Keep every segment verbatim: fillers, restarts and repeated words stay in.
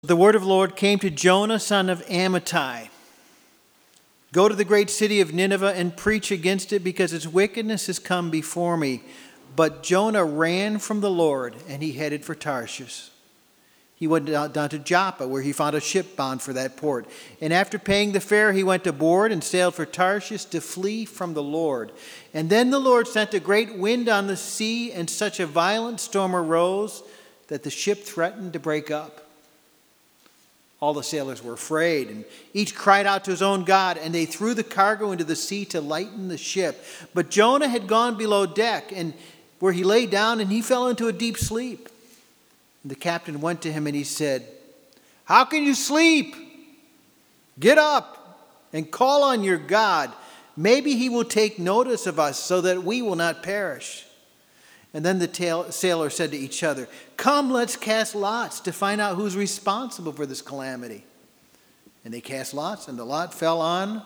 The word of the Lord came to Jonah, son of Amittai. Go to the great city of Nineveh and preach against it, because its wickedness has come before me. But Jonah ran from the Lord, and he headed for Tarshish. He went down to Joppa, where he found a ship bound for that port. And after paying the fare, he went aboard and sailed for Tarshish to flee from the Lord. And then the Lord sent a great wind on the sea, and such a violent storm arose that the ship threatened to break up. All the sailors were afraid, and each cried out to his own God, and they threw the cargo into the sea to lighten the ship. But Jonah had gone below deck, and where he lay down, and he fell into a deep sleep. And the captain went to him, and he said, "How can you sleep? Get up and call on your God. Maybe he will take notice of us so that we will not perish." And then the sailors said to each other, "Come, let's cast lots to find out who's responsible for this calamity." And they cast lots, and the lot fell on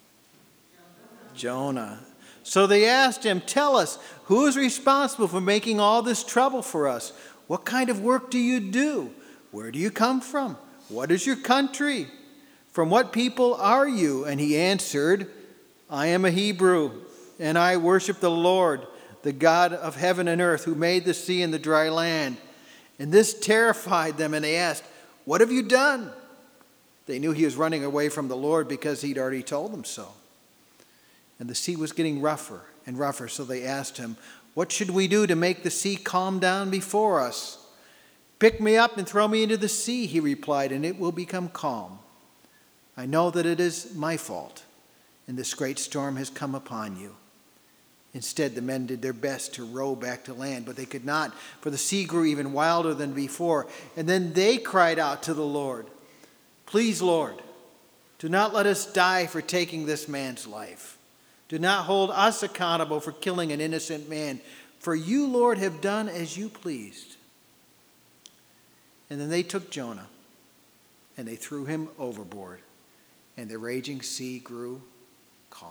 Jonah. So they asked him, "Tell us, who is responsible for making all this trouble for us? What kind of work do you do? Where do you come from? What is your country? From what people are you?" And he answered, "I am a Hebrew, and I worship the Lord, the God of heaven and earth, who made the sea and the dry land." And this terrified them, and they asked, "What have you done?" They knew he was running away from the Lord, because he'd already told them so. And the sea was getting rougher and rougher, so they asked him, "What should we do to make the sea calm down before us?" "Pick me up and throw me into the sea," he replied, "and it will become calm. I know that it is my fault, and this great storm has come upon you." Instead, the men did their best to row back to land, but they could not, for the sea grew even wilder than before. And then they cried out to the Lord, "Please, Lord, do not let us die for taking this man's life. Do not hold us accountable for killing an innocent man, for you, Lord, have done as you pleased." And then they took Jonah, and they threw him overboard, and the raging sea grew calm.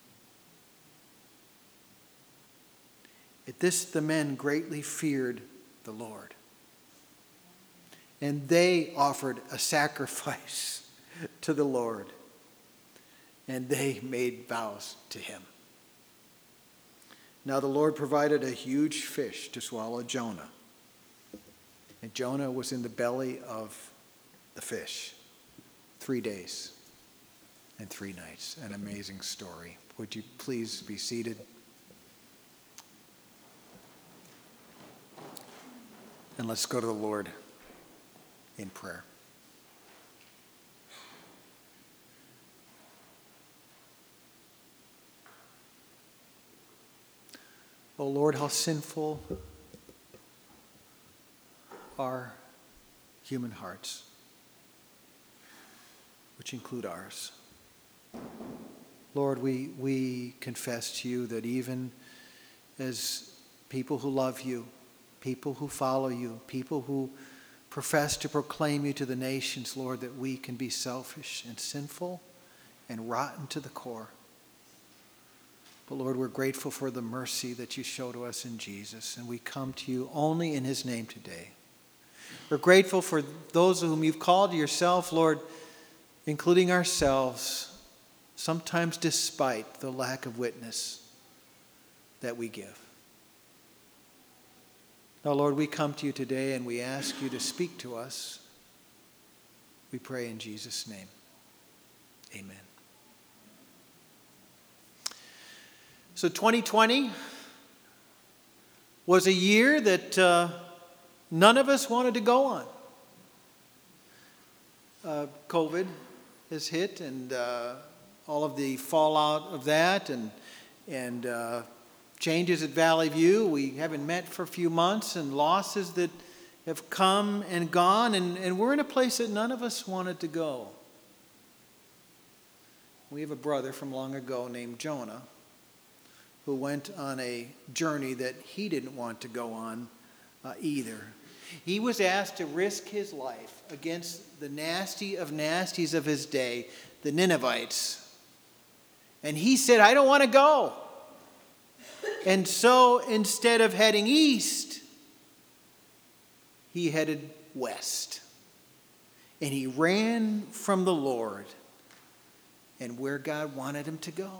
At this, the men greatly feared the Lord, and they offered a sacrifice to the Lord, and they made vows to him. Now the Lord provided a huge fish to swallow Jonah, and Jonah was in the belly of the fish three days and three nights. An amazing story. Would you please be seated? And let's go to the Lord in prayer. Oh Lord, how sinful are human hearts, which include ours. Lord, we, we confess to you that even as people who love you, people who follow you, people who profess to proclaim you to the nations, Lord, that we can be selfish and sinful and rotten to the core. But Lord, we're grateful for the mercy that you show to us in Jesus, and we come to you only in his name today. We're grateful for those whom you've called to yourself, Lord, including ourselves, sometimes despite the lack of witness that we give. Now, Lord, we come to you today and we ask you to speak to us. We pray in Jesus' name. Amen. So twenty twenty was a year that uh, none of us wanted to go on. Uh, COVID has hit, and uh, all of the fallout of that, and and uh, changes at Valley View. We haven't met for a few months, and losses that have come and gone, and, and we're in a place that none of us wanted to go. We have a brother from long ago named Jonah, who went on a journey that he didn't want to go on uh, either. He was asked to risk his life against the nasty of nasties of his day, the Ninevites. And he said, "I don't want to go." And so instead of heading east, he headed west. And he ran from the Lord and where God wanted him to go.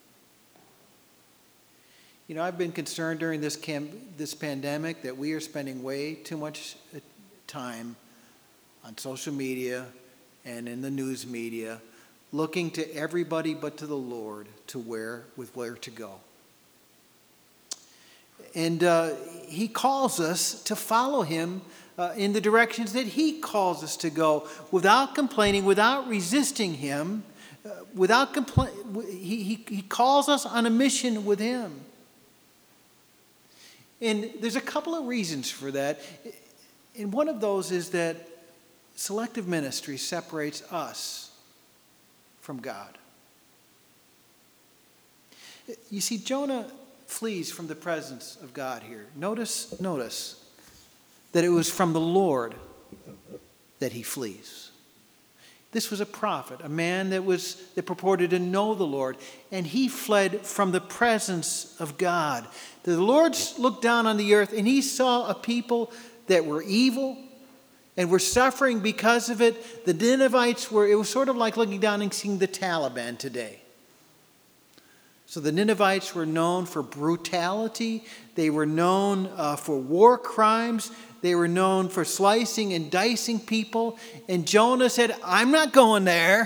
You know, I've been concerned during this camp, this pandemic that we are spending way too much time on social media and in the news media looking to everybody but to the Lord to where, with where to go. And uh, he calls us to follow him uh, in the directions that he calls us to go without complaining, without resisting him, uh, without compla- he, he, he calls us on a mission with him. And there's a couple of reasons for that. And one of those is that selective ministry separates us from God. You see, Jonah flees from the presence of God here. Notice, notice that it was from the Lord that he flees. This was a prophet, a man that was that purported to know the Lord, and he fled from the presence of God. The Lord looked down on the earth and he saw a people that were evil and were suffering because of it. The Ninevites were, it was sort of like looking down and seeing the Taliban today. So the Ninevites were known for brutality. They were known uh, for war crimes. They were known for slicing and dicing people. And Jonah said, I'm not going there.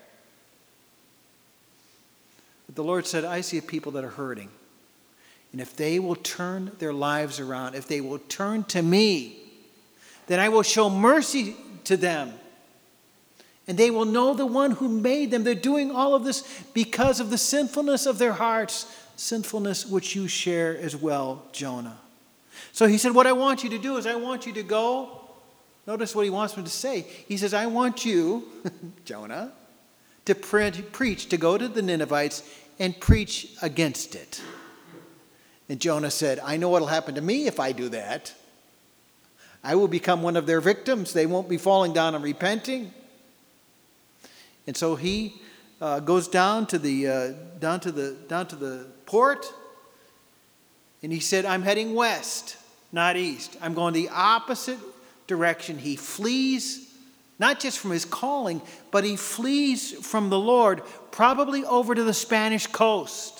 But the Lord said, I see a people that are hurting. And if they will turn their lives around, if they will turn to me, then I will show mercy to them. And they will know the one who made them. They're doing all of this because of the sinfulness of their hearts, sinfulness which you share as well, Jonah. So he said, what I want you to do is I want you to go. Notice what he wants me to say. He says, I want you, Jonah, to pre- preach, to go to the Ninevites and preach against it. And Jonah said, I know what will happen to me if I do that. I will become one of their victims. They won't be falling down and repenting. And so he uh, goes down to the uh, down to the down to the port, and he said, "I'm heading west, not east. I'm going the opposite direction." He flees, not just from his calling, but he flees from the Lord, probably over to the Spanish coast.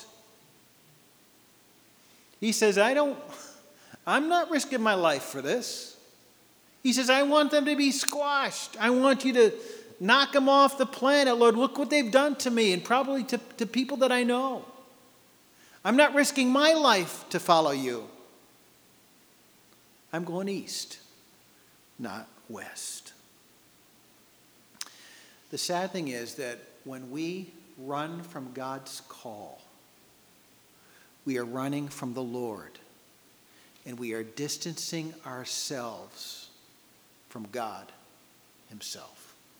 He says, "I don't. I'm not risking my life for this." He says, "I want them to be squashed. I want you to knock them off the planet. Lord, look what they've done to me and probably to, to people that I know. I'm not risking my life to follow you. I'm going east, not west." The sad thing is that when we run from God's call, we are running from the Lord, and we are distancing ourselves from God himself.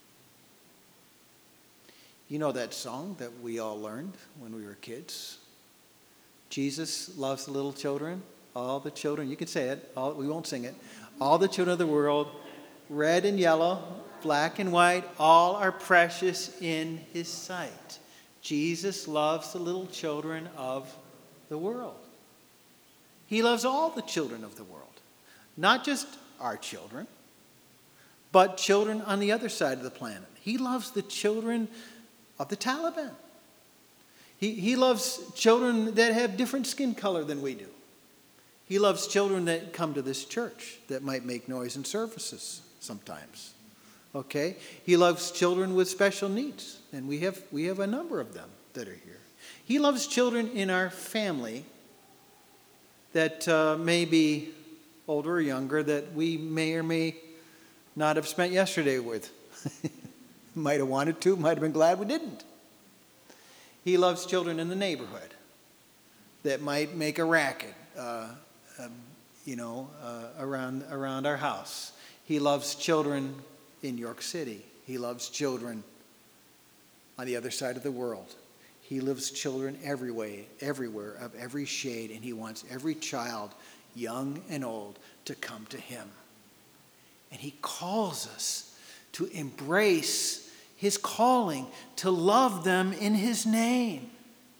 You know that song that we all learned when we were kids? Jesus loves the little children, all the children, you can say it, all, we won't sing it, all the children of the world, red and yellow, black and white, all are precious in his sight. Jesus loves the little children of the world. He loves all the children of the world, not just our children, but children on the other side of the planet. He loves the children of the Taliban. He, he loves children that have different skin color than we do. He loves children that come to this church that might make noise in services sometimes. Okay? He loves children with special needs, and we have we have a number of them that are here. He loves children in our family that uh, may be older or younger that we may or may not have spent yesterday with. Might have wanted to, might have been glad we didn't. He loves children in the neighborhood that might make a racket, uh, uh, you know, uh, around around our house. He loves children in York City. He loves children on the other side of the world. He loves children everywhere, everywhere of every shade, and he wants every child, young and old, to come to him. And he calls us to embrace his calling, to love them in his name.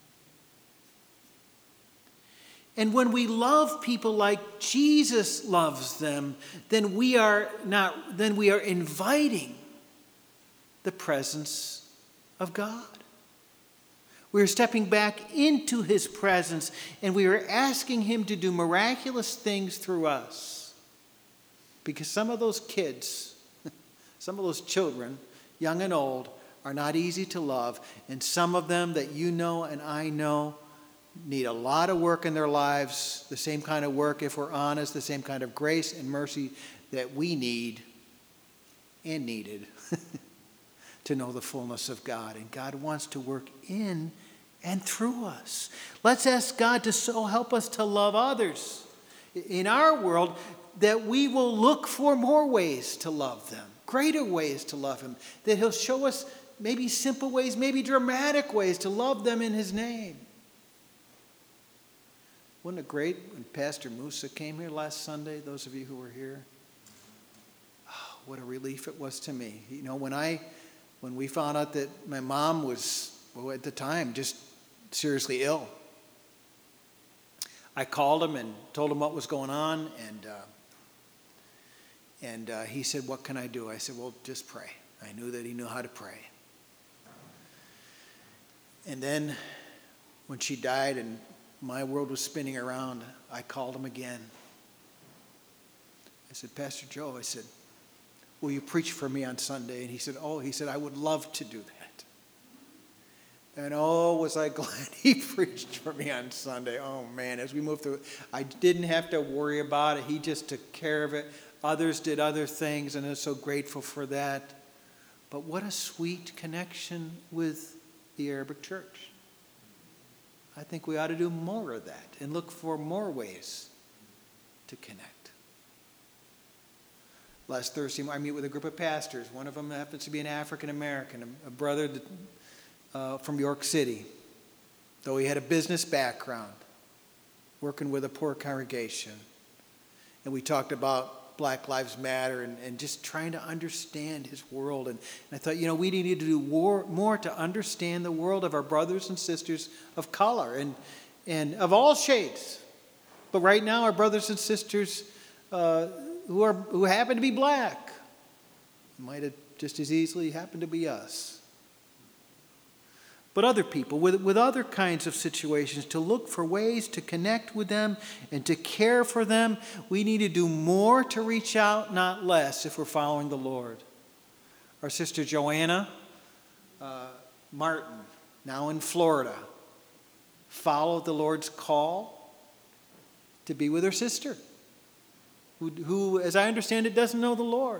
And when we love people like Jesus loves them, then we are not then we are inviting the presence of God. We are stepping back into his presence, and we are asking him to do miraculous things through us. Because some of those kids, some of those children, young and old, are not easy to love. And some of them that you know and I know need a lot of work in their lives, the same kind of work, if we're honest, the same kind of grace and mercy that we need and needed to know the fullness of God. And God wants to work in and through us. Let's ask God to so help us to love others in our world that we will look for more ways to love them, greater ways to love him, that he'll show us maybe simple ways, maybe dramatic ways to love them in his name. Wasn't it great when Pastor Musa came here last Sunday, those of you who were here? Oh, what a relief it was to me. You know, when I, when we found out that my mom was, well, at the time, just seriously ill, I called him and told him what was going on, and uh, and uh, he said, "What can I do?" I said, "Well, just pray." I knew that he knew how to pray. And then when she died and my world was spinning around, I called him again. I said, "Pastor Joe," I said, "will you preach for me on Sunday?" And he said, "Oh," he said, "I would love to do that." And oh, was I glad he preached for me on Sunday. Oh man, as we moved through it, I didn't have to worry about it. He just took care of it. Others did other things, and I'm so grateful for that. But what a sweet connection with the Arabic church. I think we ought to do more of that and look for more ways to connect. Last Thursday, I meet with a group of pastors. One of them happens to be an African American, a brother that, uh, from York City, though he had a business background, working with a poor congregation. And we talked about Black Lives Matter and, and just trying to understand his world. And, and I thought, you know, we need to do more, more to understand the world of our brothers and sisters of color and, and of all shades. But right now, our brothers and sisters uh, who are who happen to be black might have just as easily happened to be us. But other people with, with other kinds of situations, to look for ways to connect with them and to care for them. We need to do more to reach out, not less, if we're following the Lord. Our sister Joanna uh, Martin, now in Florida, followed the Lord's call to be with her sister, who, who, as I understand it, doesn't know the Lord.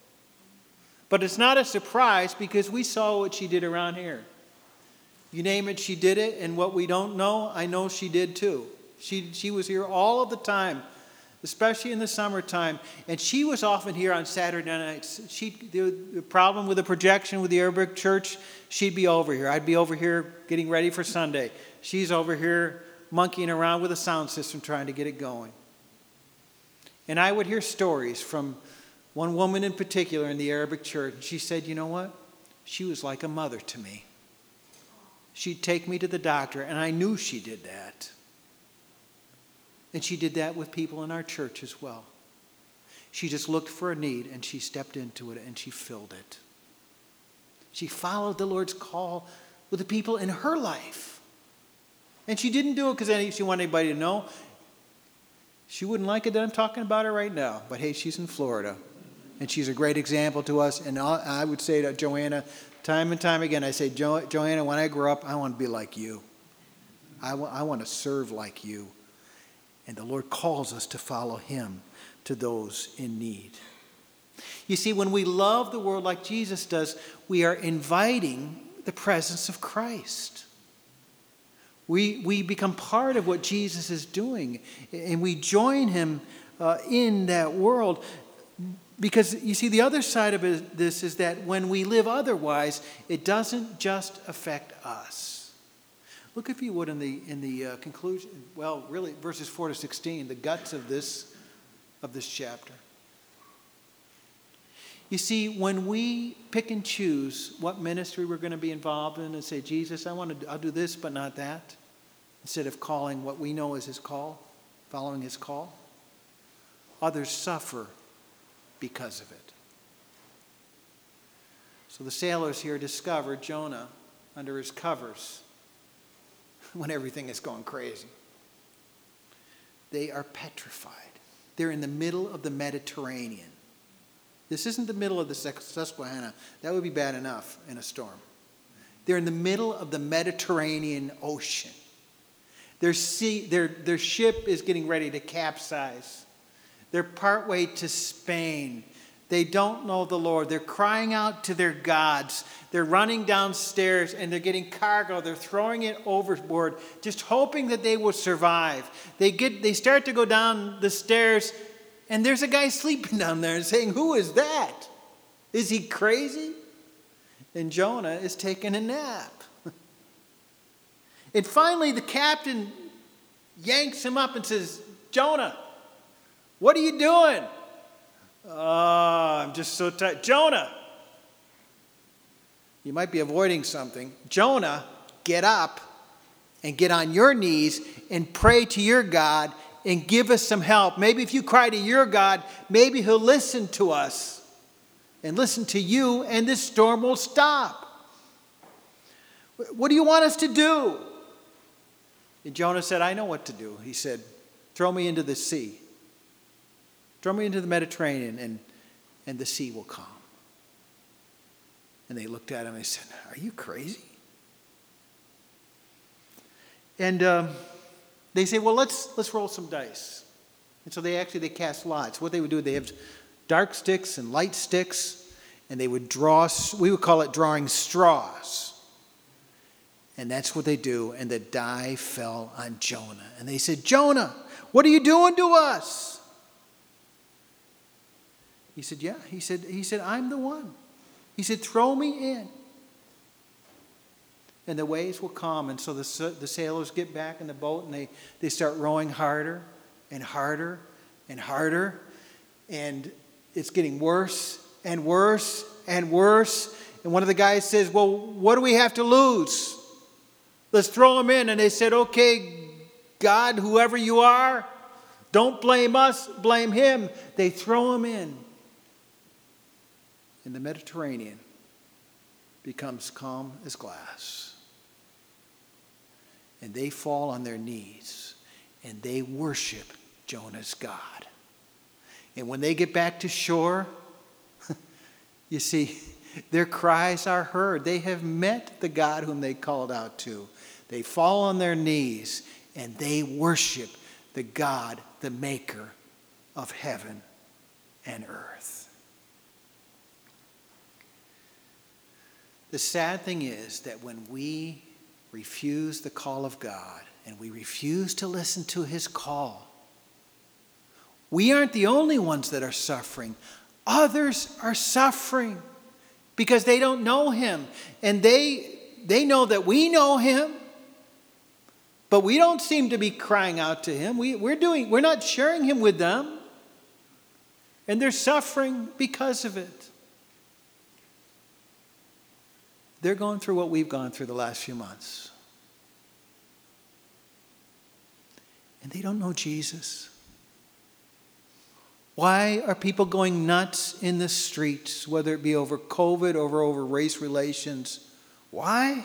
But it's not a surprise because we saw what she did around here. You name it, she did it, and what we don't know, I know she did too. She, she was here all of the time, especially in the summertime, and she was often here on Saturday nights. She, the, the problem with the projection with the Arabic church, she'd be over here. I'd be over here getting ready for Sunday. She's over here monkeying around with a sound system trying to get it going. And I would hear stories from one woman in particular in the Arabic church. She said, "You know what? She was like a mother to me. She'd take me to the doctor, and I knew she did that. And she did that with people in our church as well. She just looked for a need, and she stepped into it, and she filled it. She followed the Lord's call with the people in her life. And she didn't do it because she wanted anybody to know. She wouldn't like it that I'm talking about her right now, but hey, she's in Florida, and she's a great example to us. And I would say to Joanna, time and time again, I say, jo- Joanna, when I grow up, I want to be like you. I, w- I want to serve like you. And the Lord calls us to follow him to those in need. You see, when we love the world like Jesus does, we are inviting the presence of Christ. We, we become part of what Jesus is doing, and we join him uh, in that world. Because, you see, the other side of it, this is that when we live otherwise, it doesn't just affect us. Look, if you would, in the in the uh, conclusion, well, really, verses four to sixteen, the guts of this of this chapter. You see, when we pick and choose what ministry we're going to be involved in and say, Jesus, I want to, I'll do this, but not that, instead of calling what we know as his call, following his call, others suffer because of it. So the sailors here discover Jonah under his covers when everything is going crazy. They are petrified. They're in the middle of the Mediterranean. This isn't the middle of the Susquehanna. That would be bad enough in a storm. They're in the middle of the Mediterranean Ocean. Their, sea, their, their ship is getting ready to capsize. They're partway to Spain. They don't know the Lord. They're crying out to their gods. They're running downstairs and they're getting cargo. They're throwing it overboard, just hoping that they will survive. They get, they start to go down the stairs, and there's a guy sleeping down there and saying, "Who is that? Is he crazy?" And Jonah is taking a nap. And finally, the captain yanks him up and says, "Jonah, what are you doing?" "Oh, I'm just so tired." "Jonah," you might be avoiding something. "Jonah, get up and get on your knees and pray to your God and give us some help. Maybe if you cry to your God, maybe he'll listen to us and listen to you, and this storm will stop. What do you want us to do?" And Jonah said, "I know what to do." He said, "Throw me into the sea. Throw me into the Mediterranean, and, and the sea will calm." And they looked at him and they said, "Are you crazy?" And um, they say, "Well, let's let's roll some dice." And so they actually they cast lots. What they would do, they have dark sticks and light sticks, and they would draw. We would call it drawing straws. And that's what they do. And the die fell on Jonah. And they said, "Jonah, what are you doing to us?" He said, "Yeah." He said, he said, "I'm the one." He said, "Throw me in, and the waves will calm." And so the, the sailors get back in the boat, and they, they start rowing harder and harder and harder. And it's getting worse and worse and worse. And one of the guys says, "Well, what do we have to lose? Let's throw him in." And they said, "Okay, God, whoever you are, don't blame us, blame him." They throw him in. And the Mediterranean becomes calm as glass. And they fall on their knees and they worship Jonah's God. And when they get back to shore, you see, their cries are heard. They have met the God whom they called out to. They fall on their knees and they worship the God, the maker of heaven and earth. The sad thing is that when we refuse the call of God and we refuse to listen to his call, we aren't the only ones that are suffering. Others are suffering because they don't know him. And they, they know that we know him, but we don't seem to be crying out to him. We, we're, doing, we're not sharing him with them. And they're suffering because of it. They're going through what we've gone through the last few months. And they don't know Jesus. Why are people going nuts in the streets, whether it be over COVID or over race relations? Why?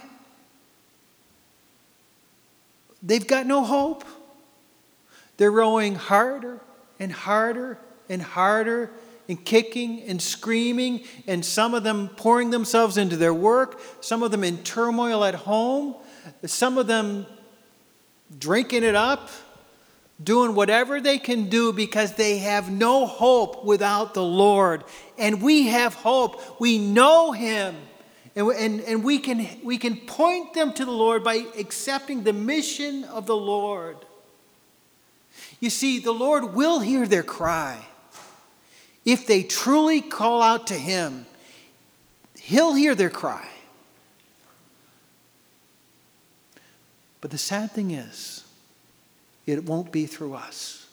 They've got no hope. They're rowing harder and harder and harder and kicking and screaming, and some of them pouring themselves into their work, some of them in turmoil at home, some of them drinking it up, doing whatever they can do because they have no hope without the Lord. And we have hope. We know him. And, and, and we can, we can point them to the Lord by accepting the mission of the Lord. You see, the Lord will hear their cry. If they truly call out to him, he'll hear their cry. But the sad thing is, it won't be through us.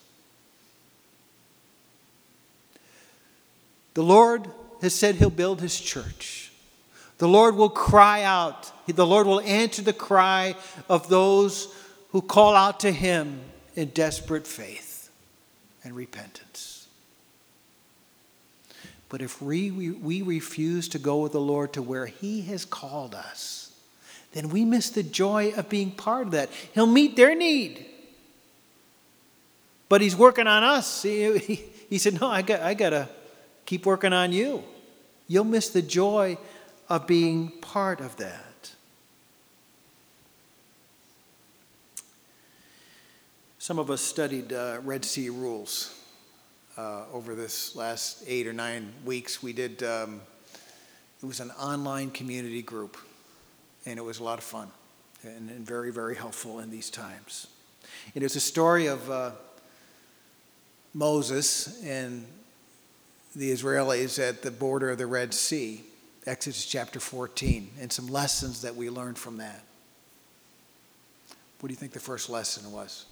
The Lord has said he'll build his church. The Lord will cry out. The Lord will answer the cry of those who call out to him in desperate faith and repentance. But if we, we, we refuse to go with the Lord to where he has called us, then we miss the joy of being part of that. He'll meet their need. But he's working on us. He, he, he said, no, I got, I got to keep working on you. You'll miss the joy of being part of that. Some of us studied uh, Red Sea rules uh, over this last eight or nine weeks. We did, um, it was an online community group, and it was a lot of fun and, and very, very helpful in these times. It was a story of uh, Moses and the Israelis at the border of the Red Sea, Exodus chapter fourteen, and some lessons that we learned from that. What do you think the first lesson was?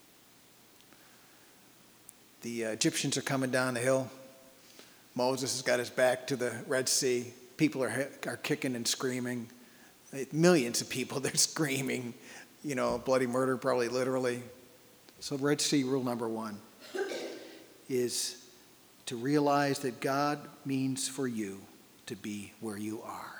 The uh, Egyptians are coming down the hill. Moses has got his back to the Red Sea. People are, are kicking and screaming. Millions of people, they're screaming. You know, bloody murder, probably literally. So Red Sea rule number one is to realize that God means for you to be where you are.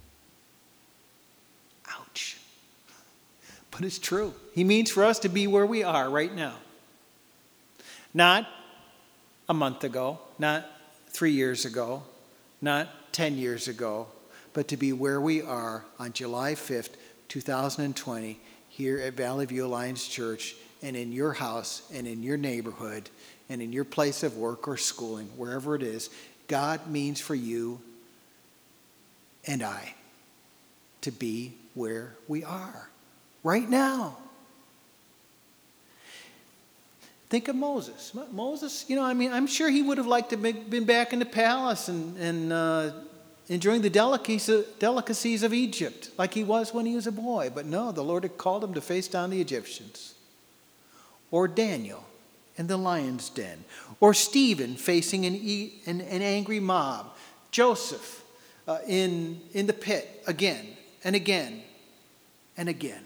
Ouch. But it's true. He means for us to be where we are right now. Not a month ago, not three years ago, not ten years ago, but to be where we are on July fifth, two thousand twenty, here at Valley View Alliance Church, and in your house, and in your neighborhood, and in your place of work or schooling, wherever it is. God means for you and I to be where we are right now. Think of Moses. Moses, you know, I mean, I'm sure he would have liked to have been back in the palace and, and uh, enjoying the delicacies of Egypt like he was when he was a boy. But no, the Lord had called him to face down the Egyptians. Or Daniel in the lion's den. Or Stephen facing an, an, an angry mob. Joseph uh, in, in the pit again and again and again.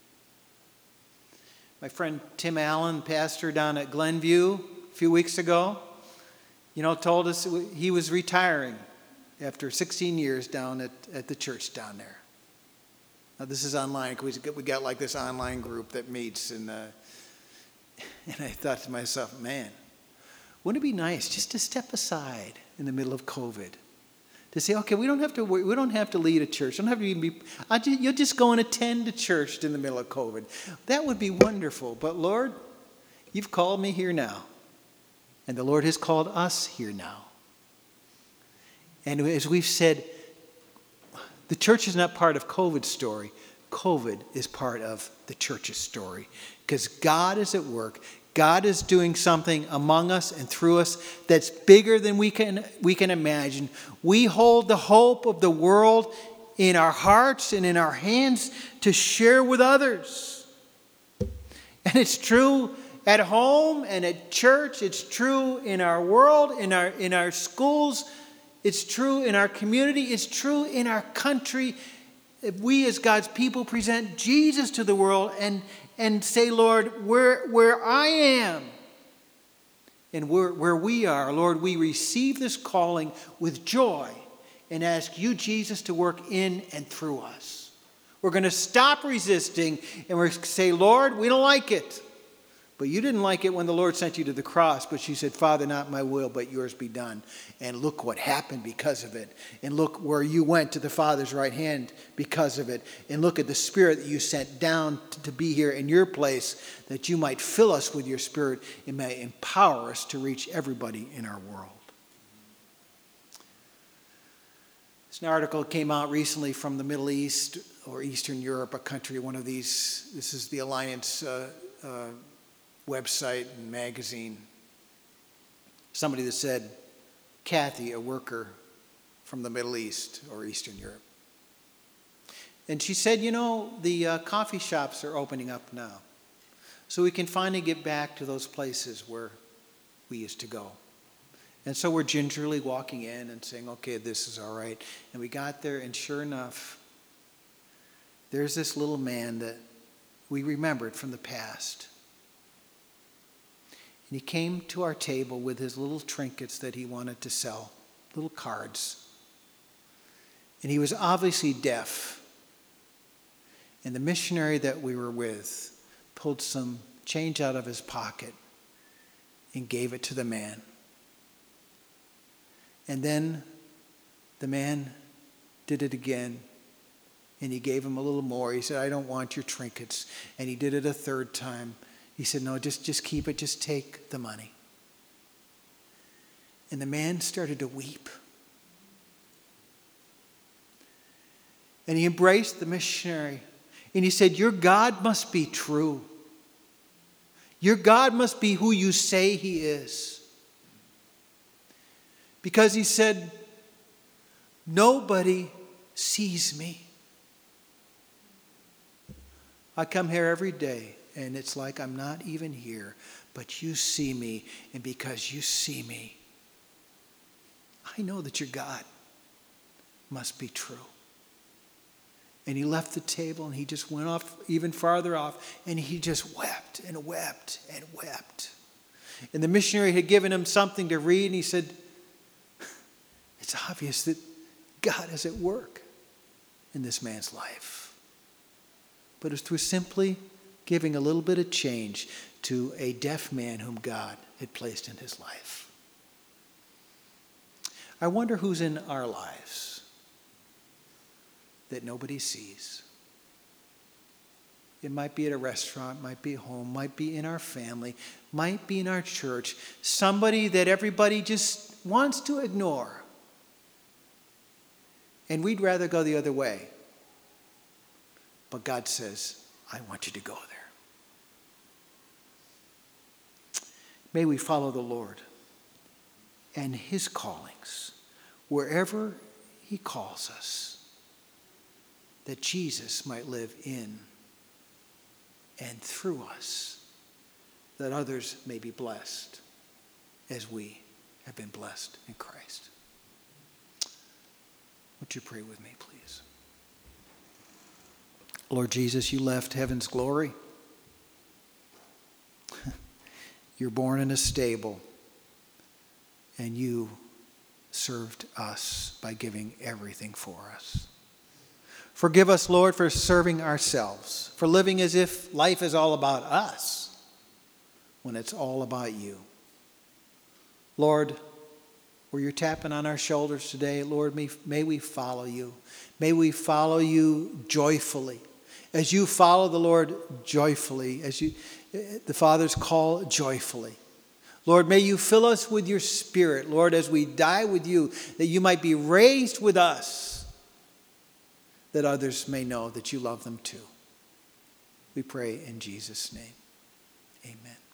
My friend Tim Allen, pastor down at Glenview a few weeks ago, you know, told us he was retiring after sixteen years down at, at the church down there. Now, this is online. We got, we got like this online group that meets, and, uh, and I thought to myself, man, wouldn't it be nice just to step aside in the middle of COVID? To say, okay, we don't have to we don't have to lead a church. Don't have to even be. I just, you'll just go and attend a church in the middle of COVID. That would be wonderful. But Lord, you've called me here now, and the Lord has called us here now. And as we've said, the church is not part of COVID's story. COVID is part of the church's story, because God is at work. God is doing something among us and through us that's bigger than we can we can imagine. We hold the hope of the world in our hearts and in our hands to share with others. And it's true at home and at church. It's true in our world, in our in our schools. It's true in our community. It's true in our country. If we as God's people present Jesus to the world and And say, Lord, where, where I am and where, where we are, Lord, we receive this calling with joy and ask you, Jesus, to work in and through us. We're going to stop resisting and we're going to say, Lord, we don't like it. But you didn't like it when the Lord sent you to the cross, but you said, Father, not my will, but yours be done. And look what happened because of it. And look where you went to the Father's right hand because of it. And look at the Spirit that you sent down to be here in your place, that you might fill us with your Spirit and may empower us to reach everybody in our world. This article came out recently from the Middle East or Eastern Europe, a country, one of these. This is the Alliance uh, uh, website and magazine. Somebody that said, Kathy, a worker from the Middle East or Eastern Europe. And she said, you know, the uh, coffee shops are opening up now. So we can finally get back to those places where we used to go. And so we're gingerly walking in and saying, okay, this is all right. And we got there, and sure enough, there's this little man that we remembered from the past. And he came to our table with his little trinkets that he wanted to sell. little cards. And he was obviously deaf. And the missionary that we were with pulled some change out of his pocket and gave it to the man. And then the man did it again. And he gave him a little more. He said, I don't want your trinkets. And he did it a third time. He said, no, just, just keep it. Just take the money. And the man started to weep. And he embraced the missionary. And he said, your God must be true. Your God must be who you say he is. Because he said, nobody sees me. I come here every day, and it's like I'm not even here, but you see me, and because you see me, I know that your God must be true. And he left the table, and he just went off even farther off, and he just wept and wept and wept. And the missionary had given him something to read, and he said, it's obvious that God is at work in this man's life. But it was through simply giving a little bit of change to a deaf man whom God had placed in his life. I wonder who's in our lives that nobody sees. It might be at a restaurant, might be home, might be in our family, might be in our church. Somebody that everybody just wants to ignore. And we'd rather go the other way. But God says, I want you to go there. May we follow the Lord and his callings wherever he calls us, that Jesus might live in and through us, that others may be blessed as we have been blessed in Christ. Would you pray with me, please? Lord Jesus, you left heaven's glory. You're born in a stable, and you served us by giving everything for us. Forgive us, Lord, for serving ourselves, for living as if life is all about us when it's all about you. Lord, where you're tapping on our shoulders today, Lord, may, may we follow you. May we follow you joyfully. As you follow the Lord joyfully, as you, the Father's call joyfully. Lord, may you fill us with your Spirit, Lord, as we die with you, that you might be raised with us, that others may know that you love them too. We pray in Jesus' name. Amen.